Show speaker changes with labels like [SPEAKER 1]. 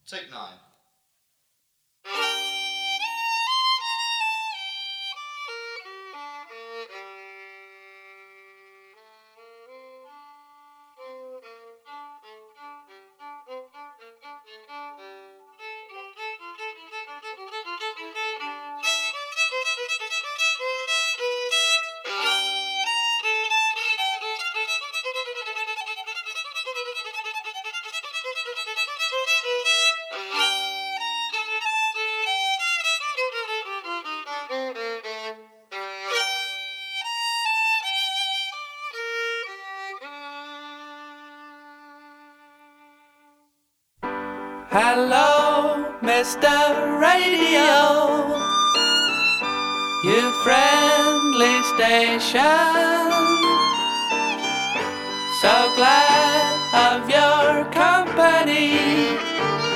[SPEAKER 1] Take 9.
[SPEAKER 2] Hello, Mr. Radio, you friendly station. So glad of your company.